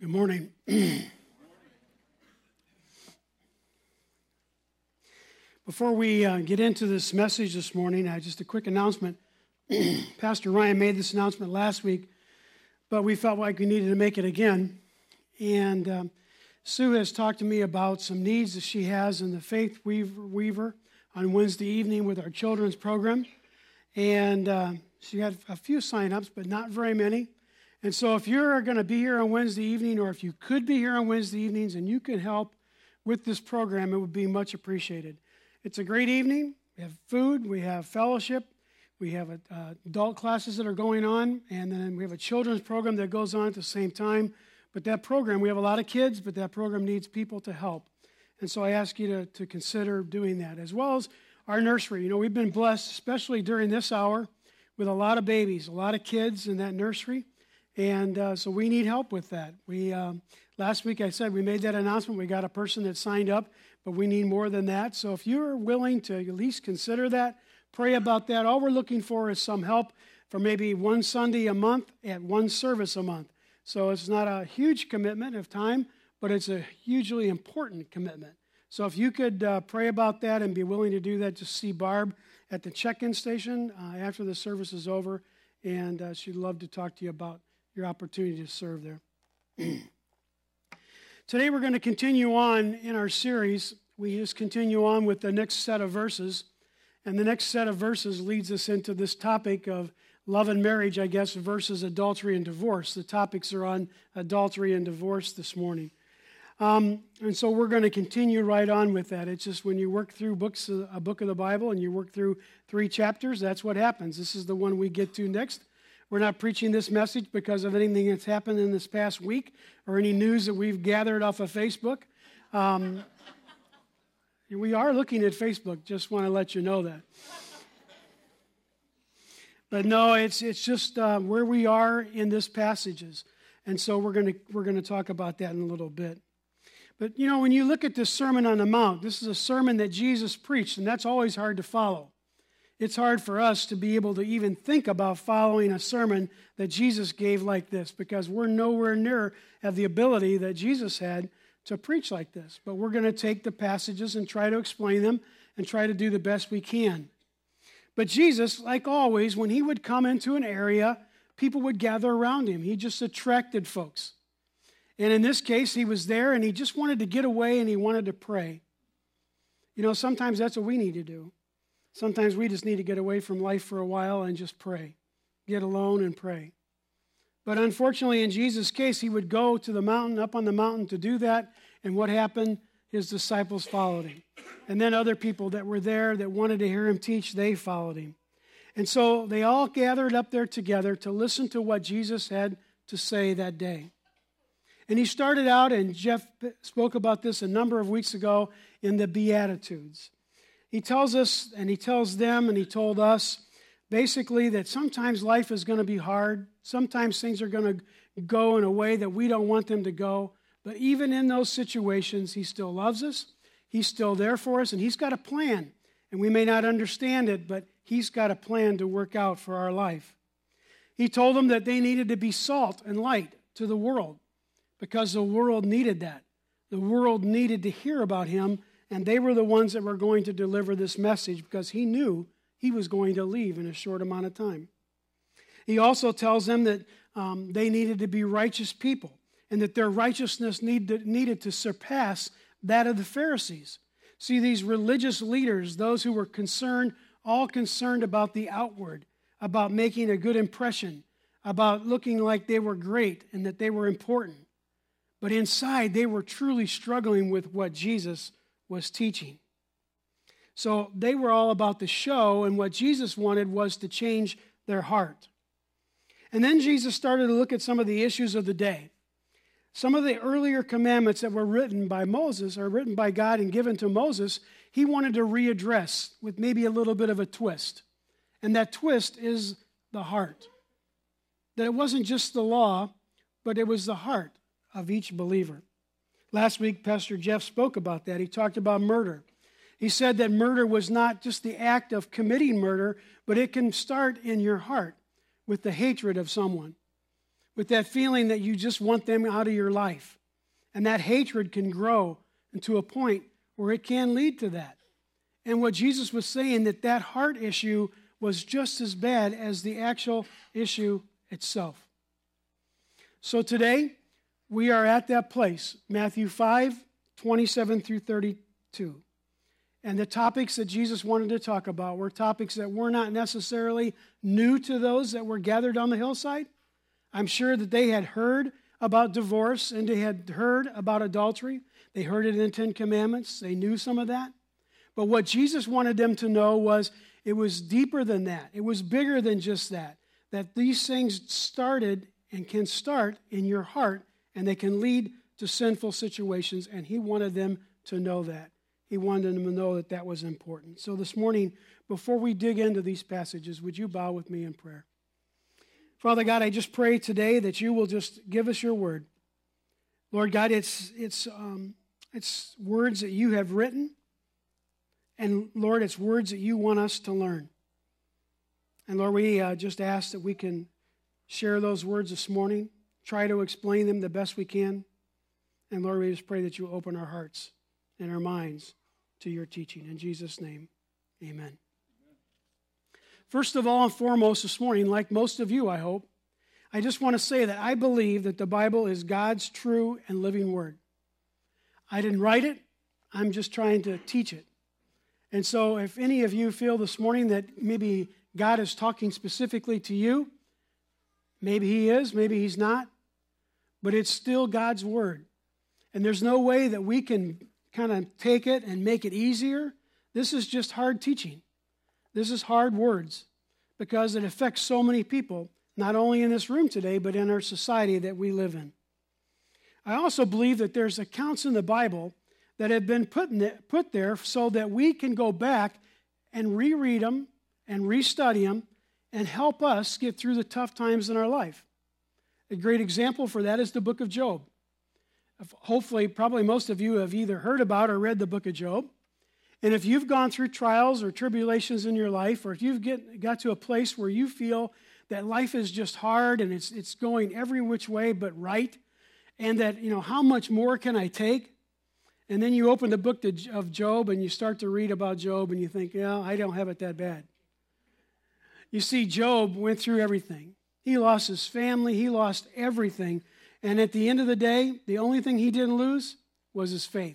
Good morning. Before we get into this message this morning, just a quick announcement. Pastor Ryan made this announcement last week, but we felt like we needed to make it again. And Sue has talked to me about some needs that she has in the Faith Weaver on Wednesday evening with our children's program. And she had a few sign-ups, but not very many. And so if you're going to be here on Wednesday evening, or if you could be here on Wednesday evenings and you can help with this program, it would be much appreciated. It's a great evening. We have food, we have fellowship, we have adult classes that are going on, and then we have a children's program that goes on at the same time. But that program, we have a lot of kids, but that program needs people to help. And so I ask you to consider doing that, as well as our nursery. You know, we've been blessed, especially during this hour, with a lot of babies, a lot of kids in that nursery. And so we need help with that. Last week I said we made that announcement. We got a person that signed up, but we need more than that. So if you're willing to at least consider that, pray about that. All we're looking for is some help for maybe one Sunday a month at one service a month. So it's not a huge commitment of time, but it's a hugely important commitment. So if you could pray about that and be willing to do that, just see Barb at the check-in station after the service is over, and she'd love to talk to you about your opportunity to serve there. Today we're going to continue on in our series. We just continue on with the next set of verses. And the next set of verses leads us into this topic of love and marriage, I guess, versus adultery and divorce. The topics are on adultery and divorce this morning. And so we're going to continue right on with that. It's just when you work through a book of the Bible and you work through 3 chapters, that's what happens. This is the one we get to next. We're not preaching this message because of anything that's happened in this past week or any news that we've gathered off of Facebook. We are looking at Facebook, just want to let you know that. But no, it's just where we are in this passages. And so we're going to talk about that in a little bit. But, you know, when you look at this Sermon on the Mount, this is a sermon that Jesus preached, and that's always hard to follow. It's hard for us to be able to even think about following a sermon that Jesus gave like this, because we're nowhere near have the ability that Jesus had to preach like this. But we're going to take the passages and try to explain them and try to do the best we can. But Jesus, like always, when he would come into an area, people would gather around him. He just attracted folks. And in this case, he was there and he just wanted to get away and he wanted to pray. You know, sometimes that's what we need to do. Sometimes we just need to get away from life for a while and just pray. Get alone and pray. But unfortunately, in Jesus' case, he would go to the mountain, up on the mountain to do that. And what happened? His disciples followed him. And then other people that were there that wanted to hear him teach, they followed him. And so they all gathered up there together to listen to what Jesus had to say that day. And he started out, and Jeff spoke about this a number of weeks ago, in the Beatitudes. He tells us, and he tells them, and he told us, basically that sometimes life is going to be hard. Sometimes things are going to go in a way that we don't want them to go. But even in those situations, he still loves us. He's still there for us, and he's got a plan. And we may not understand it, but he's got a plan to work out for our life. He told them that they needed to be salt and light to the world because the world needed that. The world needed to hear about him. And they were the ones that were going to deliver this message because he knew he was going to leave in a short amount of time. He also tells them that they needed to be righteous people and that their righteousness needed to surpass that of the Pharisees. See, these religious leaders, those who were all concerned about the outward, about making a good impression, about looking like they were great and that they were important. But inside, they were truly struggling with what Jesus was teaching. So they were all about the show, and what Jesus wanted was to change their heart. And then Jesus started to look at some of the issues of the day. Some of the earlier commandments that were written by Moses, or written by God and given to Moses, he wanted to readdress with maybe a little bit of a twist. And that twist is the heart. That it wasn't just the law, but it was the heart of each believer. Last week, Pastor Jeff spoke about that. He talked about murder. He said that murder was not just the act of committing murder, but it can start in your heart with the hatred of someone. with that feeling that you just want them out of your life. And that hatred can grow into a point where it can lead to that. And what Jesus was saying, that heart issue was just as bad as the actual issue itself. So today, we are at that place, Matthew 5:27 through 32. And the topics that Jesus wanted to talk about were topics that were not necessarily new to those that were gathered on the hillside. I'm sure that they had heard about divorce and they had heard about adultery. They heard it in the Ten Commandments. They knew some of that. But what Jesus wanted them to know was it was deeper than that. It was bigger than just that. That these things started and can start in your heart, and they can lead to sinful situations, and he wanted them to know that. He wanted them to know that that was important. So this morning, before we dig into these passages, would you bow with me in prayer? Father God, I just pray today that you will just give us your word. Lord God, it's words that you have written, and Lord, it's words that you want us to learn. And Lord, we just ask that we can share those words this morning, try to explain them the best we can. And Lord, we just pray that you open our hearts and our minds to your teaching. In Jesus' name, amen. First of all and foremost this morning, like most of you, I hope, I just want to say that I believe that the Bible is God's true and living word. I didn't write it. I'm just trying to teach it. And so if any of you feel this morning that maybe God is talking specifically to you, maybe he is, maybe he's not, but it's still God's word. And there's no way that we can kind of take it and make it easier. This is just hard teaching. This is hard words because it affects so many people, not only in this room today, but in our society that we live in. I also believe that there's accounts in the Bible that have been put there so that we can go back and reread them and restudy them and help us get through the tough times in our life. A great example for that is the book of Job. Hopefully, probably most of you have either heard about or read the book of Job. And if you've gone through trials or tribulations in your life, or if you've got to a place where you feel that life is just hard and it's going every which way but right, and that, how much more can I take? And then you open the book of Job and you start to read about Job and you think, I don't have it that bad. You see, Job went through everything. He lost his family. He lost everything. And at the end of the day, the only thing he didn't lose was his faith.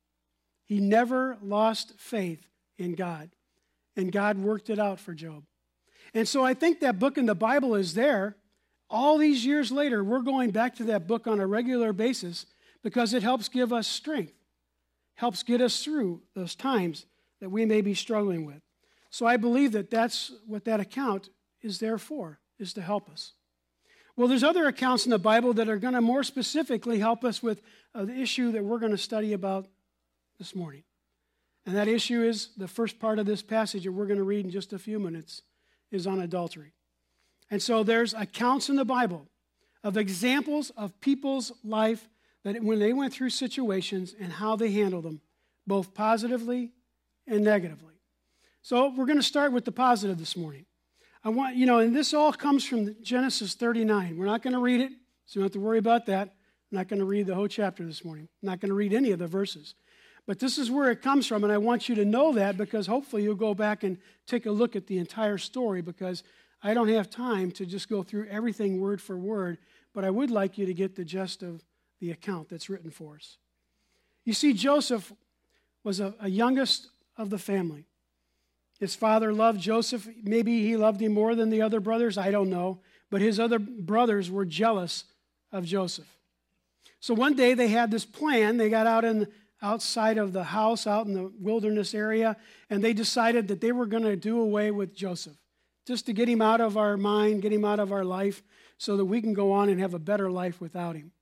He never lost faith in God. And God worked it out for Job. And so I think that book in the Bible is there. All these years later, we're going back to that book on a regular basis because it helps give us strength, helps get us through those times that we may be struggling with. So I believe that that's what that account is there for, is to help us. Well, there's other accounts in the Bible that are going to more specifically help us with the issue that we're going to study about this morning. And that issue is the first part of this passage that we're going to read in just a few minutes is on adultery. And so there's accounts in the Bible of examples of people's life that when they went through situations and how they handled them, both positively and negatively. So we're going to start with the positive this morning. I want, and this all comes from Genesis 39. We're not going to read it, so you don't have to worry about that. I'm not going to read the whole chapter this morning. I'm not going to read any of the verses. But this is where it comes from, and I want you to know that because hopefully you'll go back and take a look at the entire story because I don't have time to just go through everything word for word, but I would like you to get the gist of the account that's written for us. You see, Joseph was a youngest of the family. His father loved Joseph. Maybe he loved him more than the other brothers. I don't know. But his other brothers were jealous of Joseph. So one day they had this plan. They got outside of the house, out in the wilderness area, and they decided that they were going to do away with Joseph, just to get him out of our mind, get him out of our life, so that we can go on and have a better life without him.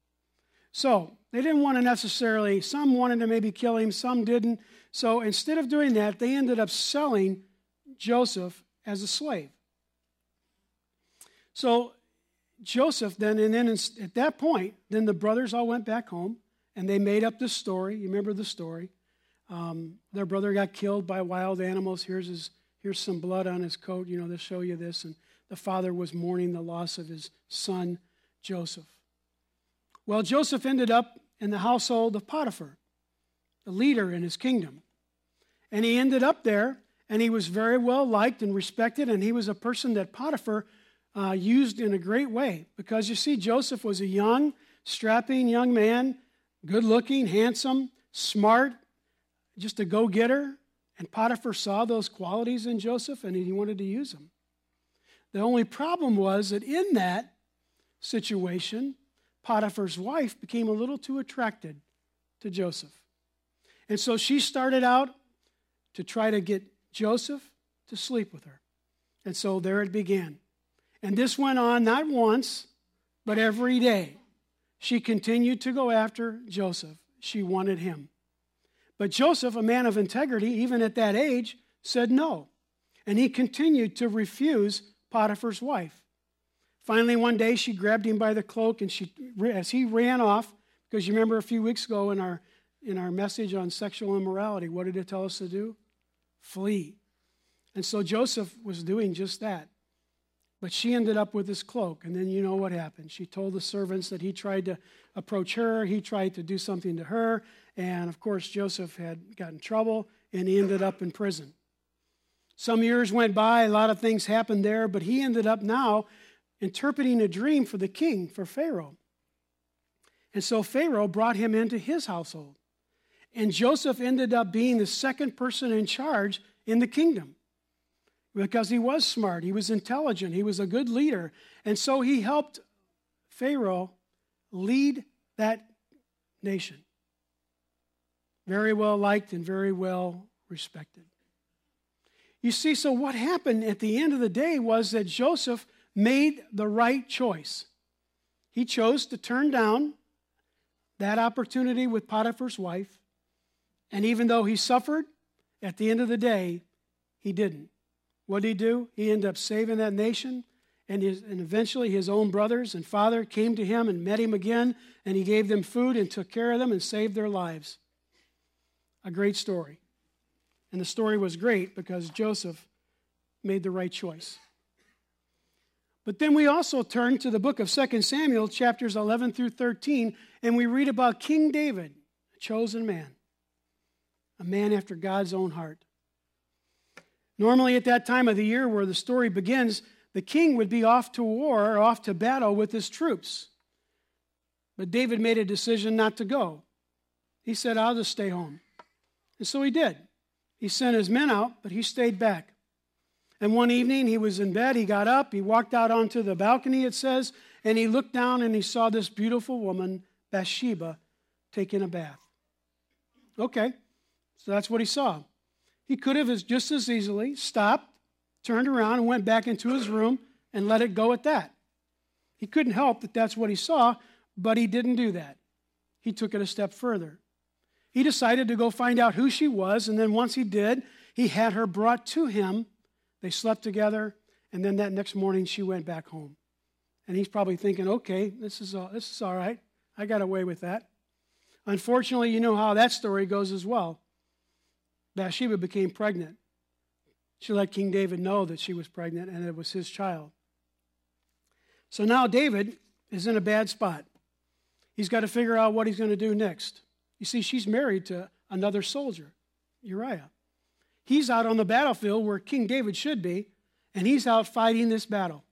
So they didn't want to necessarily, some wanted to maybe kill him, some didn't. So instead of doing that, they ended up selling Joseph as a slave. So Joseph then, at that point, then the brothers all went back home, and they made up this story. You remember the story. Their brother got killed by wild animals. Here's some blood on his coat, to show you this. And the father was mourning the loss of his son Joseph. Well, Joseph ended up in the household of Potiphar, the leader in his kingdom. And he ended up there, and he was very well liked and respected, and he was a person that Potiphar used in a great way. Because you see, Joseph was a young, strapping young man, good-looking, handsome, smart, just a go-getter. And Potiphar saw those qualities in Joseph, and he wanted to use them. The only problem was that in that situation, Potiphar's wife became a little too attracted to Joseph. And so she started out to try to get Joseph to sleep with her. And so there it began. And this went on not once, but every day. She continued to go after Joseph. She wanted him. But Joseph, a man of integrity, even at that age, said no. And he continued to refuse Potiphar's wife. Finally, one day, she grabbed him by the cloak, and as he ran off, because you remember a few weeks ago in our message on sexual immorality, what did it tell us to do? Flee. And so Joseph was doing just that. But she ended up with his cloak, and then you know what happened. She told the servants that he tried to approach her, he tried to do something to her, and of course Joseph had gotten in trouble, and he ended up in prison. Some years went by, a lot of things happened there, but he ended up now interpreting a dream for the king, for Pharaoh. And so Pharaoh brought him into his household. And Joseph ended up being the second person in charge in the kingdom because he was smart, he was intelligent, he was a good leader. And so he helped Pharaoh lead that nation. Very well liked and very well respected. You see, so what happened at the end of the day was that Joseph made the right choice. He chose to turn down that opportunity with Potiphar's wife, and even though he suffered, at the end of the day, he didn't. What did he do? He ended up saving that nation, and eventually his own brothers and father came to him and met him again, and he gave them food and took care of them and saved their lives. A great story. And the story was great because Joseph made the right choice. But then we also turn to the book of 2 Samuel, chapters 11 through 13, and we read about King David, a chosen man, a man after God's own heart. Normally at that time of the year where the story begins, the king would be off to war or off to battle with his troops. But David made a decision not to go. He said, I'll just stay home. And so he did. He sent his men out, but he stayed back. And one evening, he was in bed, he got up, he walked out onto the balcony, it says, and he looked down and he saw this beautiful woman, Bathsheba, taking a bath. Okay, so that's what he saw. He could have just as easily stopped, turned around, and went back into his room and let it go at that. He couldn't help that that's what he saw, but he didn't do that. He took it a step further. He decided to go find out who she was, and then once he did, he had her brought to him. They slept together, and then that next morning she went back home. And he's probably thinking, okay, this is all right. I got away with that. Unfortunately, you know how that story goes as well. Bathsheba became pregnant. She let King David know that she was pregnant, and it was his child. So now David is in a bad spot. He's got to figure out what he's going to do next. You see, she's married to another soldier, Uriah. He's out on the battlefield where King David should be, and he's out fighting this battle.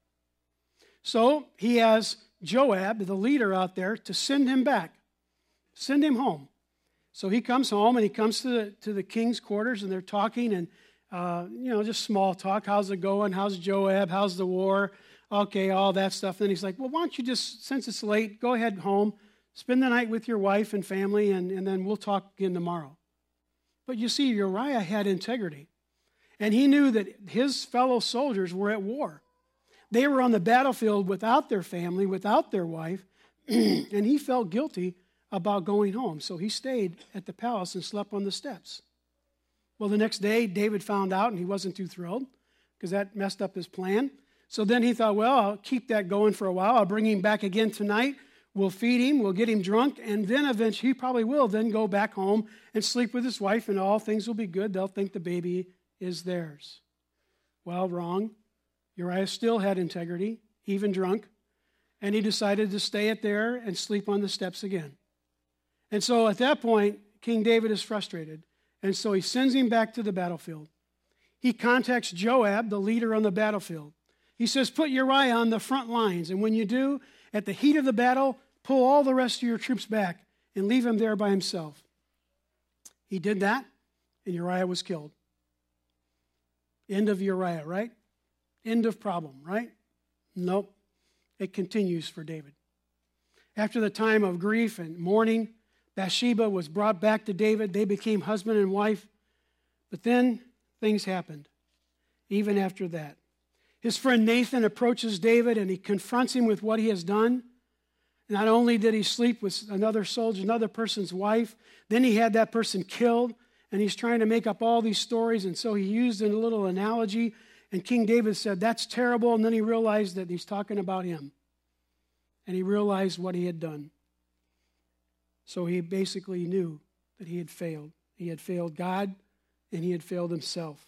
So he has Joab, the leader out there, to send him back, send him home. So he comes home, and he comes to the king's quarters, and they're talking, and just small talk. How's it going? How's Joab? How's the war? Okay, all that stuff. Then he's like, well, why don't you just, since it's late, go ahead home, spend the night with your wife and family, and then we'll talk again tomorrow. But you see, Uriah had integrity, and he knew that his fellow soldiers were at war. They were on the battlefield without their family, without their wife, and he felt guilty about going home. So he stayed at the palace and slept on the steps. Well, the next day, David found out, and he wasn't too thrilled because that messed up his plan. So then he thought, well, I'll keep that going for a while. I'll bring him back again tonight. We'll feed him, we'll get him drunk, and then eventually he probably will then go back home and sleep with his wife, and all things will be good. They'll think the baby is theirs. Well, wrong. Uriah still had integrity, even drunk. And he decided to stay it there and sleep on the steps again. And so at that point, King David is frustrated. And so he sends him back to the battlefield. He contacts Joab, the leader on the battlefield. He says, put Uriah on the front lines. And when you do, at the heat of the battle, pull all the rest of your troops back and leave him there by himself. He did that, and Uriah was killed. End of Uriah, right? End of problem, right? Nope. It continues for David. After the time of grief and mourning, Bathsheba was brought back to David. They became husband and wife. But then things happened, even after that. His friend Nathan approaches David and he confronts him with what he has done. Not only did he sleep with another soldier, another person's wife, then he had that person killed, and he's trying to make up all these stories, and so he used a little analogy, and King David said, that's terrible, and then he realized that he's talking about him, and he realized what he had done. So he basically knew that he had failed. He had failed God, and he had failed himself.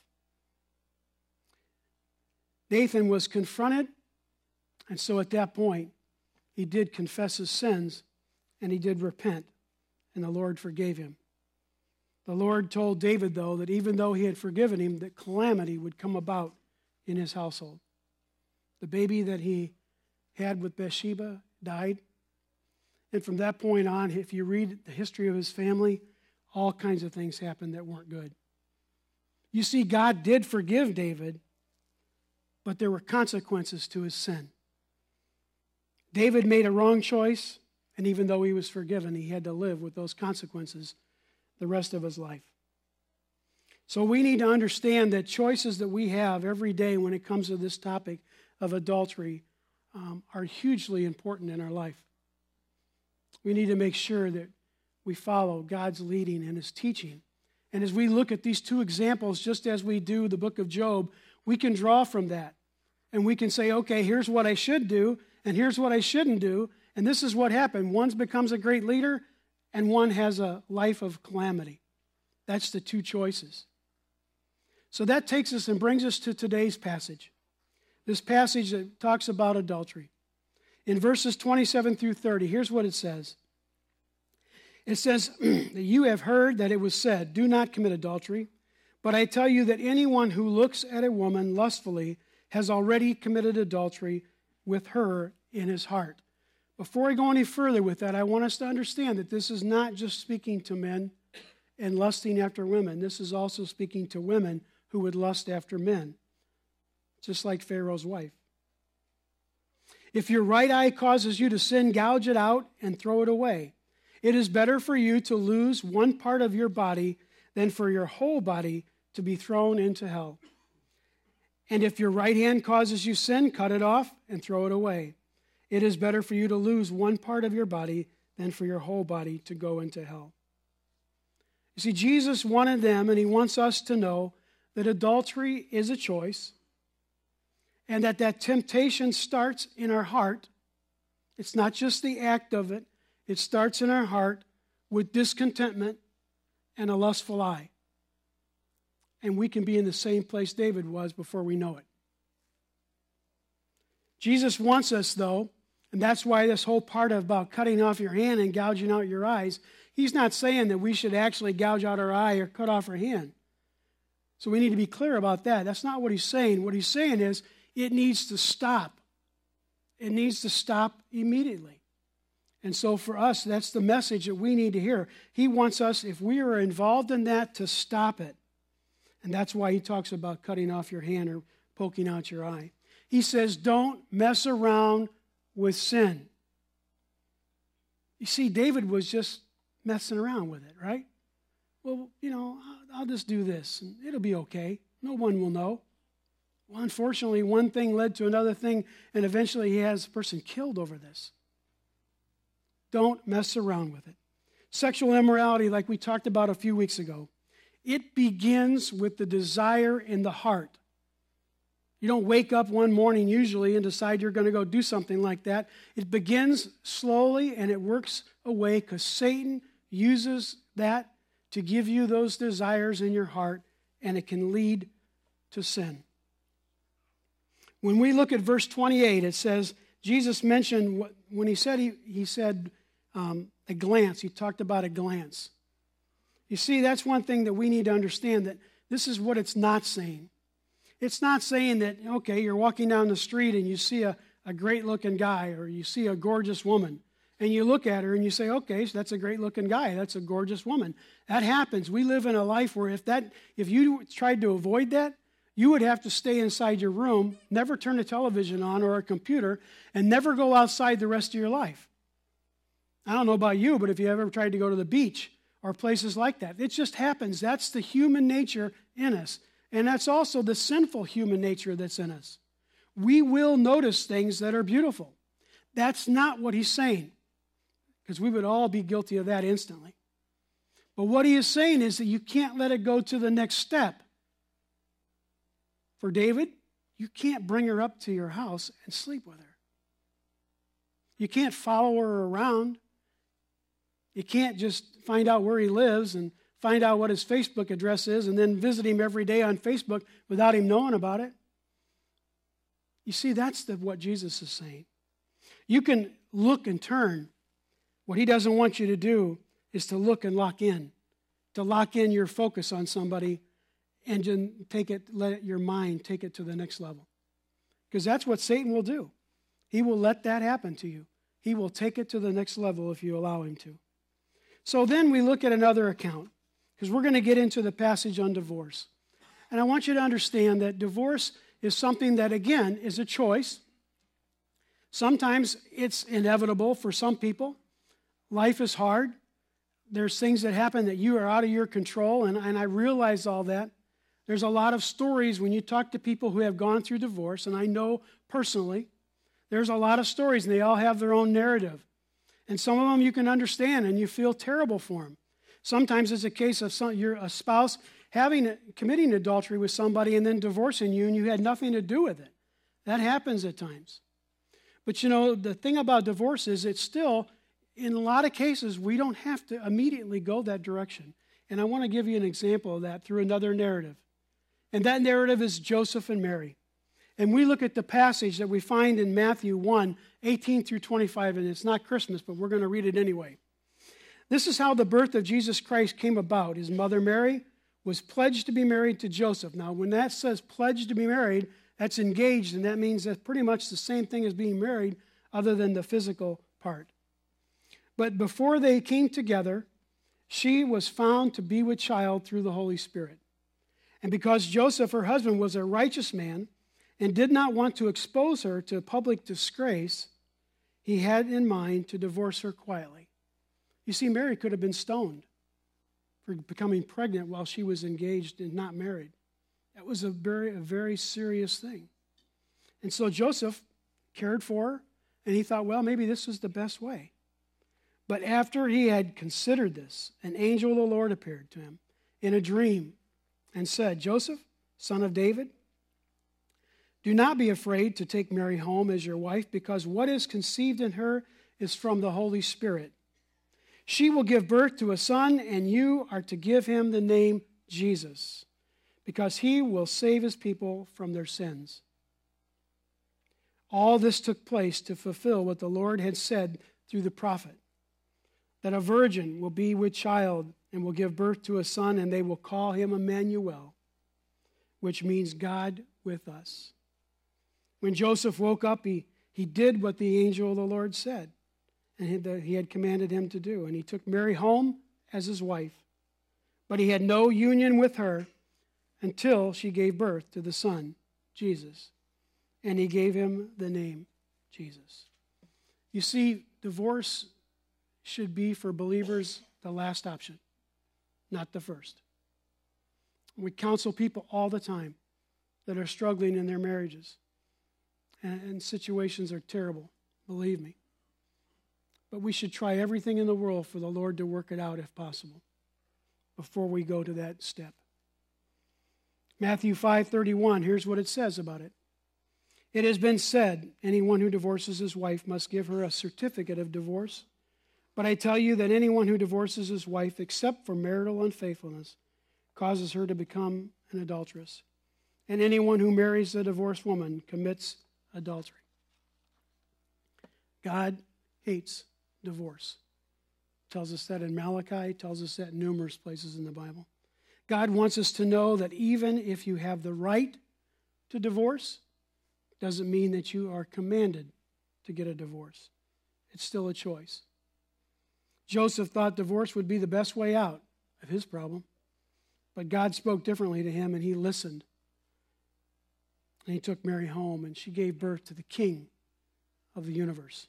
Nathan was confronted, and so at that point, he did confess his sins, and he did repent, and the Lord forgave him. The Lord told David, though, that even though he had forgiven him, that calamity would come about in his household. The baby that he had with Bathsheba died, and from that point on, if you read the history of his family, all kinds of things happened that weren't good. You see, God did forgive David, but there were consequences to his sin. David made a wrong choice, and even though he was forgiven, he had to live with those consequences the rest of his life. So we need to understand that choices that we have every day when it comes to this topic of adultery are hugely important in our life. We need to make sure that we follow God's leading and his teaching. And as we look at these two examples, just as we do the book of Job, we can draw from that. And we can say, okay, here's what I should do, and here's what I shouldn't do, and this is what happened. One becomes a great leader, and one has a life of calamity. That's the two choices. So that takes us and brings us to today's passage. This passage that talks about adultery. In verses 27 through 30, here's what it says. It says, that you have heard that it was said, do not commit adultery, but I tell you that anyone who looks at a woman lustfully has already committed adultery with her in his heart. Before I go any further with that, I want us to understand that this is not just speaking to men and lusting after women. This is also speaking to women who would lust after men, just like Pharaoh's wife. If your right eye causes you to sin, gouge it out and throw it away. It is better for you to lose one part of your body than for your whole body to be thrown into hell. And if your right hand causes you sin, cut it off and throw it away. It is better for you to lose one part of your body than for your whole body to go into hell. You see, Jesus wanted them, and he wants us to know that adultery is a choice, and that temptation starts in our heart. It's not just the act of it. It starts in our heart with discontentment and a lustful eye. And we can be in the same place David was before we know it. Jesus wants us, though, and that's why this whole part about cutting off your hand and gouging out your eyes, he's not saying that we should actually gouge out our eye or cut off our hand. So we need to be clear about that. That's not what he's saying. What he's saying is it needs to stop. It needs to stop immediately. And so for us, that's the message that we need to hear. He wants us, if we are involved in that, to stop it. And that's why he talks about cutting off your hand or poking out your eye. He says, don't mess around with sin. You see, David was just messing around with it, right? Well, I'll just do this, and it'll be okay. No one will know. Well, unfortunately, one thing led to another thing, and eventually he has a person killed over this. Don't mess around with it. Sexual immorality, like we talked about a few weeks ago, it begins with the desire in the heart. You don't wake up one morning usually and decide you're going to go do something like that. It begins slowly and it works away because Satan uses that to give you those desires in your heart, and it can lead to sin. When we look at verse 28, it says, Jesus mentioned when he said a glance. He talked about a glance. You see, that's one thing that we need to understand, that this is what it's not saying. It's not saying that, okay, you're walking down the street and you see a great-looking guy, or you see a gorgeous woman, and you look at her and you say, okay, so that's a great-looking guy, that's a gorgeous woman. That happens. We live in a life where if you tried to avoid that, you would have to stay inside your room, never turn a television on or a computer, and never go outside the rest of your life. I don't know about you, but if you ever tried to go to the beach or places like that, it just happens. That's the human nature in us. And that's also the sinful human nature that's in us. We will notice things that are beautiful. That's not what he's saying, because we would all be guilty of that instantly. But what he is saying is that you can't let it go to the next step. For David, you can't bring her up to your house and sleep with her. You can't follow her around. You can't just find out where he lives and find out what his Facebook address is and then visit him every day on Facebook without him knowing about it. You see, that's what Jesus is saying. You can look and turn. What he doesn't want you to do is to look and lock in, to lock in your focus on somebody and just let your mind take it to the next level. Because that's what Satan will do. He will let that happen to you. He will take it to the next level if you allow him to. So then we look at another account, because we're going to get into the passage on divorce. And I want you to understand that divorce is something that, again, is a choice. Sometimes it's inevitable for some people. Life is hard. There's things that happen that you are out of your control, and I realize all that. There's a lot of stories when you talk to people who have gone through divorce, and I know personally, there's a lot of stories, and they all have their own narrative. And some of them you can understand, and you feel terrible for them. Sometimes it's a case of a spouse committing adultery with somebody and then divorcing you, and you had nothing to do with it. That happens at times. But you know, the thing about divorce is it's still, in a lot of cases, we don't have to immediately go that direction. And I want to give you an example of that through another narrative. And that narrative is Joseph and Mary. And we look at the passage that we find in Matthew 1, 18 through 25, and it's not Christmas, but we're going to read it anyway. This is how the birth of Jesus Christ came about. His mother Mary was pledged to be married to Joseph. Now, when that says pledged to be married, that's engaged, and that means that's pretty much the same thing as being married, other than the physical part. But before they came together, she was found to be with child through the Holy Spirit. And because Joseph, her husband, was a righteous man and did not want to expose her to public disgrace, he had in mind to divorce her quietly. You see, Mary could have been stoned for becoming pregnant while she was engaged and not married. That was a very serious thing. And so Joseph cared for her, and he thought, well, maybe this was the best way. But after he had considered this, an angel of the Lord appeared to him in a dream and said, Joseph, son of David, do not be afraid to take Mary home as your wife, because what is conceived in her is from the Holy Spirit. She will give birth to a son, and you are to give him the name Jesus, because he will save his people from their sins. All this took place to fulfill what the Lord had said through the prophet, that a virgin will be with child and will give birth to a son, and they will call him Emmanuel, which means God with us. When Joseph woke up, he did what the angel of the Lord said, and he had commanded him to do. And he took Mary home as his wife, but he had no union with her until she gave birth to the son, Jesus. And he gave him the name Jesus. You see, divorce should be for believers the last option, not the first. We counsel people all the time that are struggling in their marriages. And situations are terrible, believe me. But we should try everything in the world for the Lord to work it out if possible before we go to that step. Matthew 5:31, here's what it says about it. It has been said, anyone who divorces his wife must give her a certificate of divorce. But I tell you that anyone who divorces his wife, except for marital unfaithfulness, causes her to become an adulteress. And anyone who marries a divorced woman commits adultery. God hates divorce. It tells us that in Malachi, it tells us that in numerous places in the Bible. God wants us to know that even if you have the right to divorce, doesn't mean that you are commanded to get a divorce. It's still a choice. Joseph thought divorce would be the best way out of his problem, but God spoke differently to him, and he listened. And he took Mary home, and she gave birth to the King of the universe.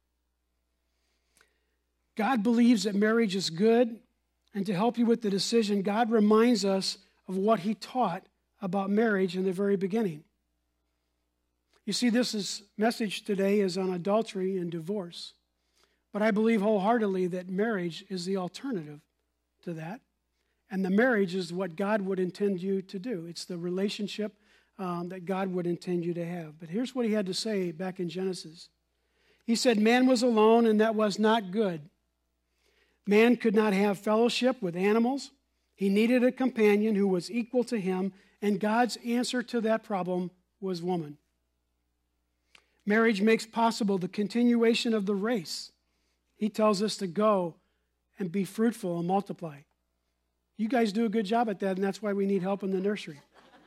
God believes that marriage is good, and to help you with the decision, God reminds us of what he taught about marriage in the very beginning. You see, this message today is on adultery and divorce, but I believe wholeheartedly that marriage is the alternative to that, and the marriage is what God would intend you to do. It's the relationship that God would intend you to have. But here's what he had to say back in Genesis. He said, man was alone, and that was not good. Man could not have fellowship with animals. He needed a companion who was equal to him, and God's answer to that problem was woman. Marriage makes possible the continuation of the race. He tells us to go and be fruitful and multiply. You guys do a good job at that, and that's why we need help in the nursery.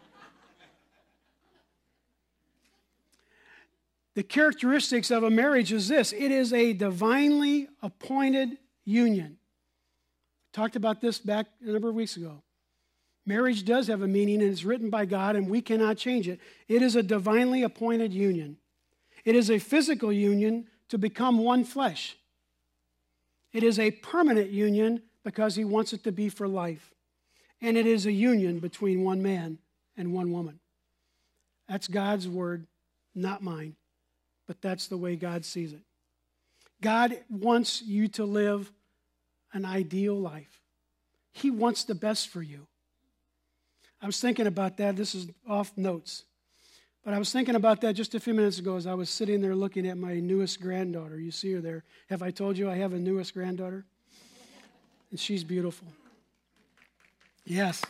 The characteristics of a marriage is this. It is a divinely appointed union. We talked about this back a number of weeks ago. Marriage does have a meaning, and it's written by God, and we cannot change it. It is a divinely appointed union. It is a physical union to become one flesh. It is a permanent union because he wants it to be for life. And it is a union between one man and one woman. That's God's word, not mine. But that's the way God sees it. God wants you to live an ideal life. He wants the best for you. I was thinking about that. This is off notes. But I was thinking about that just a few minutes ago as I was sitting there looking at my newest granddaughter. You see her there. Have I told you I have a newest granddaughter? And she's beautiful. Yes.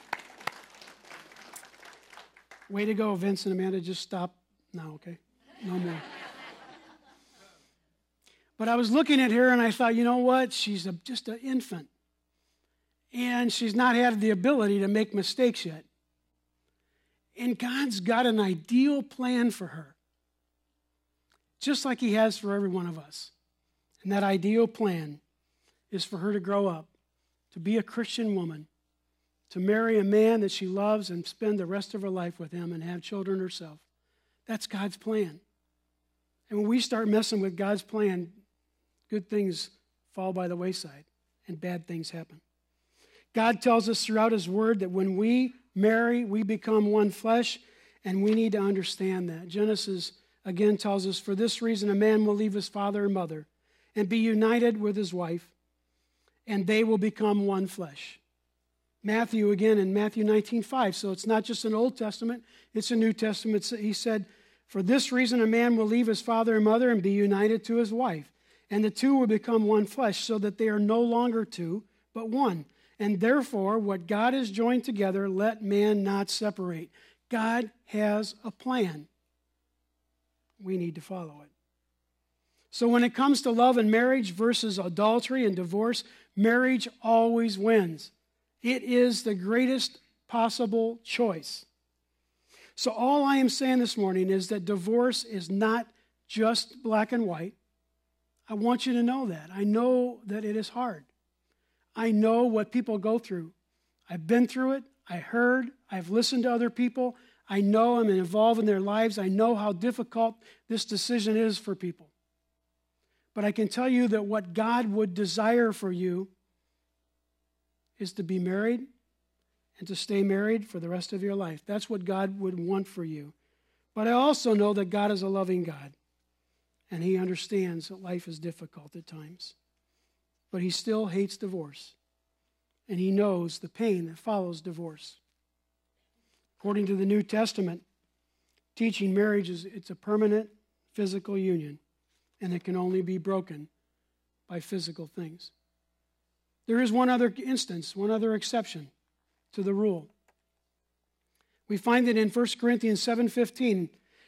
Way to go, Vince and Amanda. Just stop now, okay? No more. But I was looking at her and I thought, you know what? She's just an infant. And she's not had the ability to make mistakes yet. And God's got an ideal plan for her, just like he has for every one of us. And that ideal plan is for her to grow up, to be a Christian woman, to marry a man that she loves and spend the rest of her life with him and have children herself. That's God's plan. And when we start messing with God's plan, good things fall by the wayside and bad things happen. God tells us throughout his word that when we marry, we become one flesh, and we need to understand that. Genesis again tells us, for this reason a man will leave his father and mother and be united with his wife, and they will become one flesh. Matthew again in Matthew 19:5. So it's not just an Old Testament, it's a New Testament. He said, for this reason a man will leave his father and mother and be united to his wife, and the two will become one flesh, so that they are no longer two, but one. And therefore, what God has joined together, let man not separate. God has a plan. We need to follow it. So when it comes to love and marriage versus adultery and divorce, marriage always wins. It is the greatest possible choice. So all I am saying this morning is that divorce is not just black and white. I want you to know that. I know that it is hard. I know what people go through. I've been through it. I heard. I've listened to other people. I know I'm involved in their lives. I know how difficult this decision is for people. But I can tell you that what God would desire for you is to be married and to stay married for the rest of your life. That's what God would want for you. But I also know that God is a loving God, and he understands that life is difficult at times. But he still hates divorce, and he knows the pain that follows divorce. According to the New Testament, teaching marriage it's a permanent physical union, and it can only be broken by physical things. There is one other instance, one other exception to the rule. We find it in 1 Corinthians 7:15,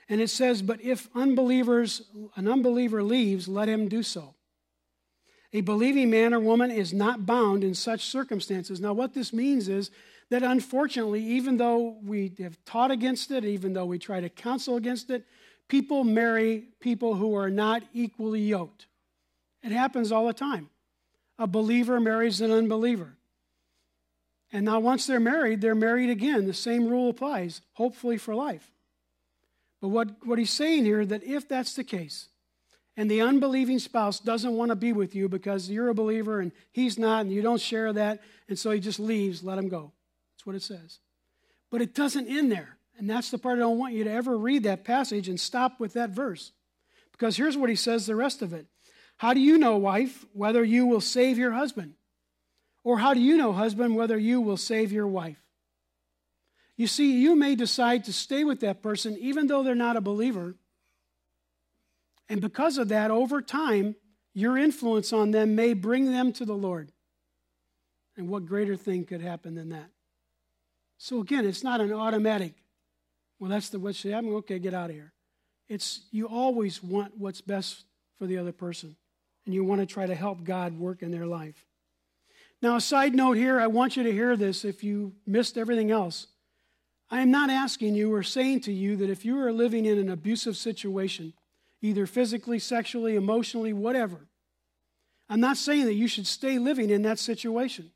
And it says, but if an unbeliever leaves, let him do so. A believing man or woman is not bound in such circumstances. Now, what this means is that unfortunately, even though we have taught against it, even though we try to counsel against it, people marry people who are not equally yoked. It happens all the time. A believer marries an unbeliever. And now once they're married again. The same rule applies, hopefully for life. But what he's saying here, that if that's the case, and the unbelieving spouse doesn't want to be with you because you're a believer and he's not, and you don't share that, and so he just leaves, let him go. That's what it says. But it doesn't end there. And that's the part I don't want you to ever read that passage and stop with that verse. Because here's what he says, the rest of it. How do you know, wife, whether you will save your husband? Or how do you know, husband, whether you will save your wife? You see, you may decide to stay with that person even though they're not a believer. And because of that, over time, your influence on them may bring them to the Lord. And what greater thing could happen than that? So again, it's not an automatic, well, that's what should happen. Okay, get out of here. It's you always want what's best for the other person. And you want to try to help God work in their life. Now, a side note here, I want you to hear this if you missed everything else. I am not asking you or saying to you that if you are living in an abusive situation, either physically, sexually, emotionally, whatever, I'm not saying that you should stay living in that situation.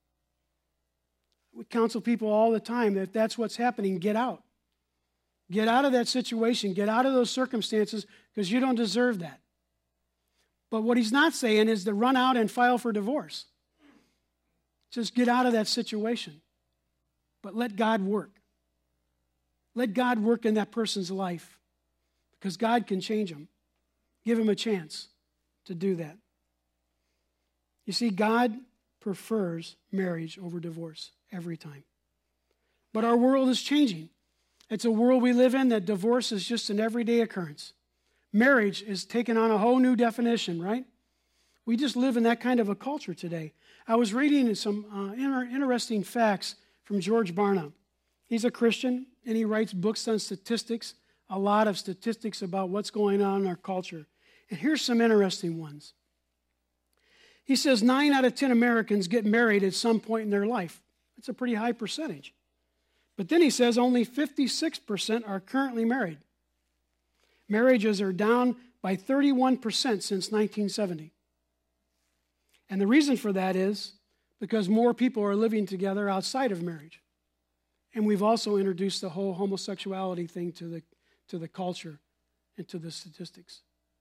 We counsel people all the time that if that's what's happening, get out. Get out of that situation. Get out of those circumstances because you don't deserve that. But what he's not saying is to run out and file for divorce. Just get out of that situation. But let God work. Let God work in that person's life because God can change them. Give him a chance to do that. You see, God prefers marriage over divorce every time. But our world is changing. It's a world we live in that divorce is just an everyday occurrence. Marriage is taking on a whole new definition, right? We just live in that kind of a culture today. I was reading some interesting facts from George Barna. He's a Christian, and he writes books on statistics, a lot of statistics about what's going on in our culture. And here's some interesting ones. He says 9 out of 10 Americans get married at some point in their life. That's a pretty high percentage. But then he says only 56% are currently married. Marriages are down by 31% since 1970. And the reason for that is because more people are living together outside of marriage. And we've also introduced the whole homosexuality thing to the culture and to the statistics.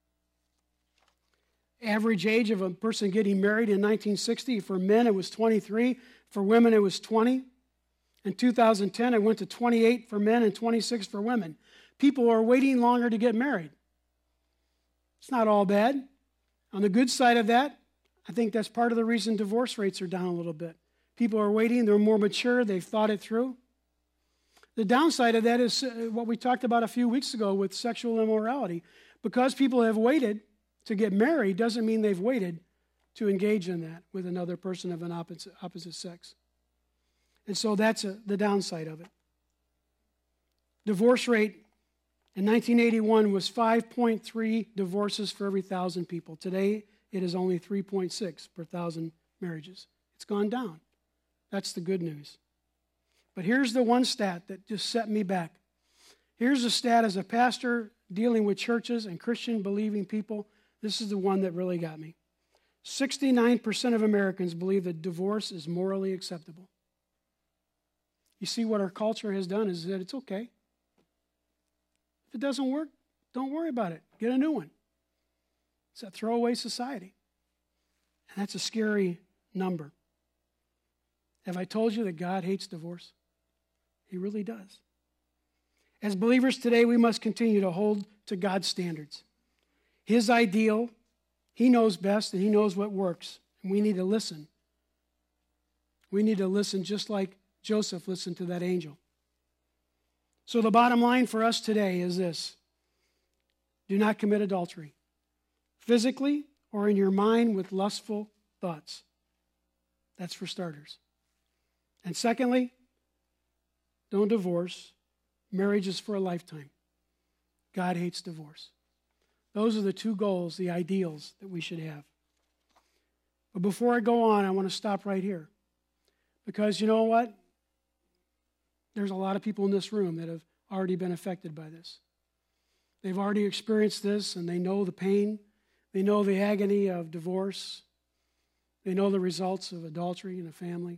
Average age of a person getting married in 1960, for men it was 23, for women it was 20. In 2010 it went to 28 for men and 26 for women. People are waiting longer to get married. It's not all bad. On the good side of that, I think that's part of the reason divorce rates are down a little bit. People are waiting, they're more mature, they've thought it through. The downside of that is what we talked about a few weeks ago with sexual immorality. Because people have waited to get married doesn't mean they've waited to engage in that with another person of an opposite sex. And so that's the downside of it. Divorce rate in 1981 was 5.3 divorces for every 1,000 people. Today, it is only 3.6 per 1,000 marriages. It's gone down. That's the good news. But here's the one stat that just set me back. Here's a stat as a pastor dealing with churches and Christian believing people. This is the one that really got me. 69% of Americans believe that divorce is morally acceptable. You see what our culture has done is that it's okay. If it doesn't work, don't worry about it. Get a new one. It's a throwaway society. And that's a scary number. Have I told you that God hates divorce? He really does. As believers today, we must continue to hold to God's standards. His ideal, He knows best and He knows what works. And we need to listen. We need to listen just like Joseph listened to that angel. So the bottom line for us today is this. Do not commit adultery, physically or in your mind with lustful thoughts. That's for starters. And secondly, don't divorce. Marriage is for a lifetime. God hates divorce. Those are the two goals, the ideals that we should have. But before I go on, I want to stop right here. Because you know what? There's a lot of people in this room that have already been affected by this. They've already experienced this, and they know the pain. They know the agony of divorce. They know the results of adultery in a family.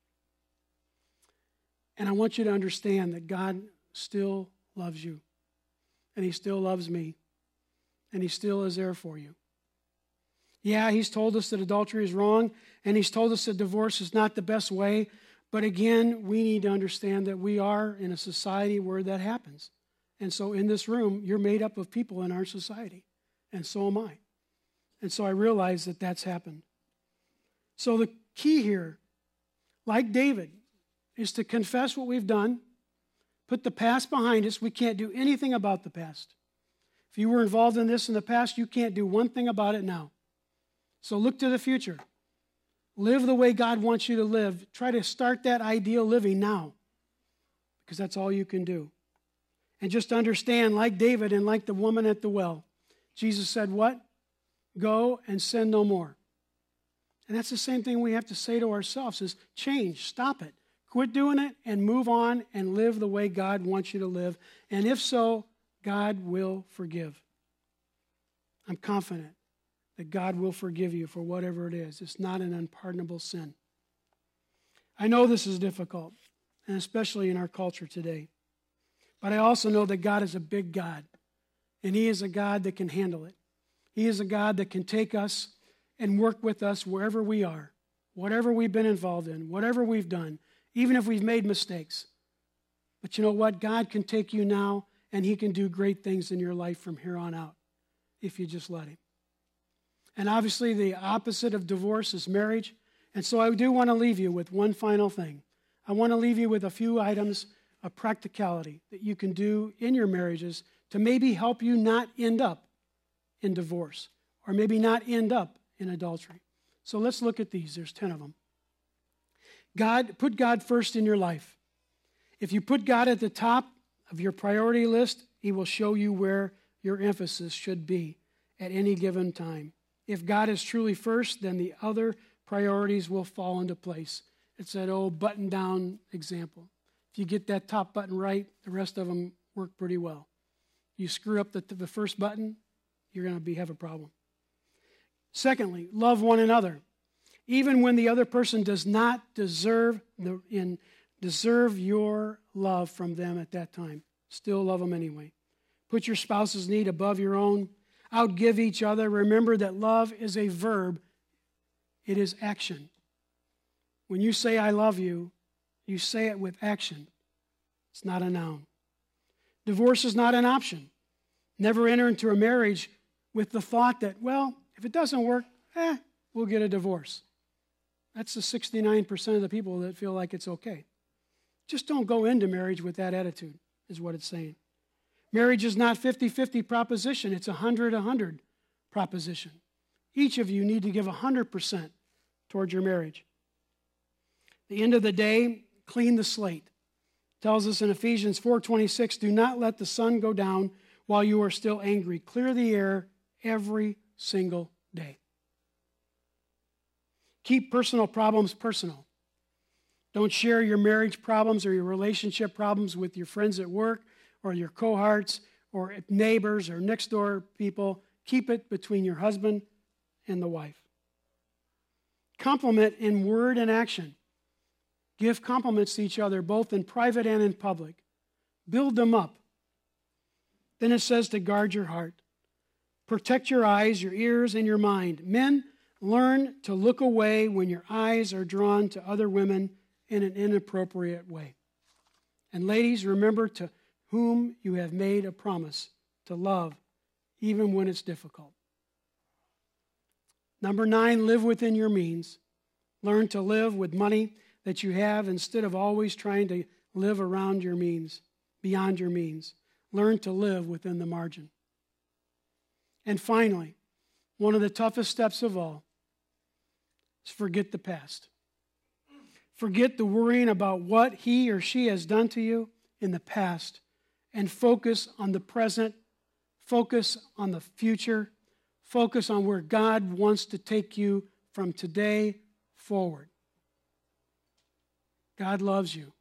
And I want you to understand that God still loves you. And He still loves me. And He still is there for you. Yeah, He's told us that adultery is wrong, and He's told us that divorce is not the best way. But again, we need to understand that we are in a society where that happens. And so in this room, you're made up of people in our society. And so am I. And so I realize that that's happened. So the key here, like David, is to confess what we've done, put the past behind us. We can't do anything about the past. If you were involved in this in the past, you can't do one thing about it now. So look to the future. Live the way God wants you to live. Try to start that ideal living now, because that's all you can do. And just understand, like David and like the woman at the well, Jesus said what? Go and sin no more. And that's the same thing we have to say to ourselves is change, stop it. Quit doing it and move on and live the way God wants you to live. And if so, God will forgive. I'm confident that God will forgive you for whatever it is. It's not an unpardonable sin. I know this is difficult, and especially in our culture today. But I also know that God is a big God, and He is a God that can handle it. He is a God that can take us and work with us wherever we are, whatever we've been involved in, whatever we've done, even if we've made mistakes. But you know what? God can take you now, and He can do great things in your life from here on out if you just let Him. And obviously the opposite of divorce is marriage. And so I do want to leave you with one final thing. I want to leave you with a few items of practicality that you can do in your marriages to maybe help you not end up in divorce or maybe not end up in adultery. So let's look at these. There's 10 of them. Put God first in your life. If you put God at the top of your priority list, He will show you where your emphasis should be at any given time. If God is truly first, then the other priorities will fall into place. It's that old button-down example. If you get that top button right, the rest of them work pretty well. You screw up the first button, you're going to have a problem. Secondly, love one another. Even when the other person does not deserve your love from them at that time, still love them anyway. Put your spouse's need above your own. Outgive each other. Remember that love is a verb. It is action. When you say I love you, you say it with action. It's not a noun. Divorce is not an option. Never enter into a marriage with the thought that, well, if it doesn't work, we'll get a divorce. That's the 69% of the people that feel like it's okay. Just don't go into marriage with that attitude, is what it's saying. Marriage is not 50-50 proposition. It's 100-100 proposition. Each of you need to give 100% towards your marriage. At the end of the day, clean the slate. It tells us in Ephesians 4:26, do not let the sun go down while you are still angry. Clear the air every single day. Keep personal problems personal. Don't share your marriage problems or your relationship problems with your friends at work or your cohorts or neighbors or next door people. Keep it between your husband and the wife. Compliment in word and action. Give compliments to each other, both in private and in public. Build them up. Then it says to guard your heart. Protect your eyes, your ears, and your mind. Men, learn to look away when your eyes are drawn to other women in an inappropriate way. And ladies, remember to whom you have made a promise to love, even when it's difficult. Number 9, live within your means. Learn to live with money that you have instead of always trying to live around your means, beyond your means. Learn to live within the margin. And finally, one of the toughest steps of all is forget the past. Forget the worrying about what he or she has done to you in the past and focus on the present Focus on the future. Focus on where God wants to take you from today forward. God loves you.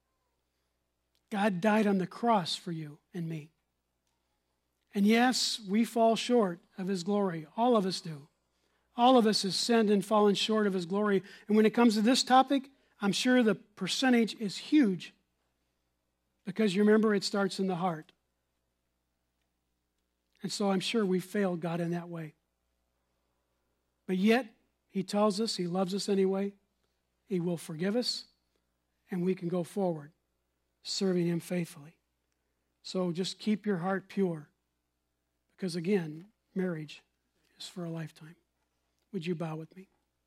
God died on the cross for you and me. And yes, we fall short of His glory. All of us do. All of us have sinned and fallen short of His glory. And when it comes to this topic, I'm sure the percentage is huge, because you remember it starts in the heart. And so I'm sure we failed God in that way. But yet, He tells us He loves us anyway. He will forgive us, and we can go forward serving Him faithfully. So just keep your heart pure, because again, marriage is for a lifetime. Would you bow with me?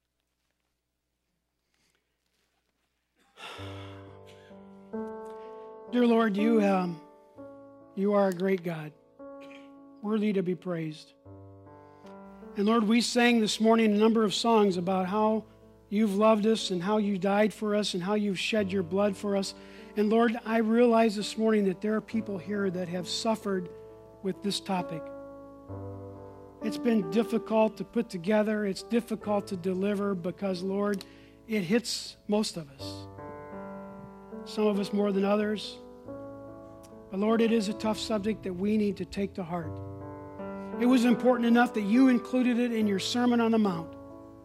Dear Lord, you are a great God, worthy to be praised. And Lord, we sang this morning a number of songs about how you've loved us and how you died for us and how you've shed your blood for us. And Lord, I realize this morning that there are people here that have suffered with this topic. It's been difficult to put together. It's difficult to deliver because, Lord, it hits most of us. Some of us more than others. But Lord, it is a tough subject that we need to take to heart. It was important enough that you included it in your Sermon on the Mount.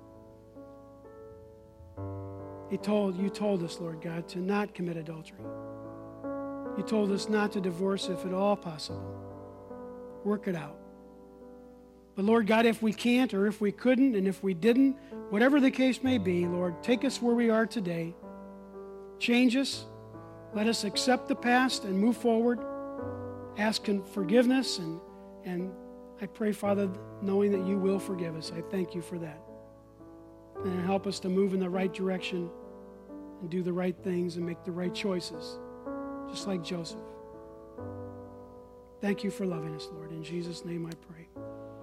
You told us, Lord God, to not commit adultery. You told us not to divorce if at all possible. Work it out. But Lord God, if we can't or if we couldn't and if we didn't, whatever the case may be, Lord, take us where we are today. Change us. Let us accept the past and move forward. Ask forgiveness. And I pray, Father, knowing that you will forgive us, I thank you for that. And help us to move in the right direction and do the right things and make the right choices, just like Joseph. Thank you for loving us, Lord. In Jesus' name I pray.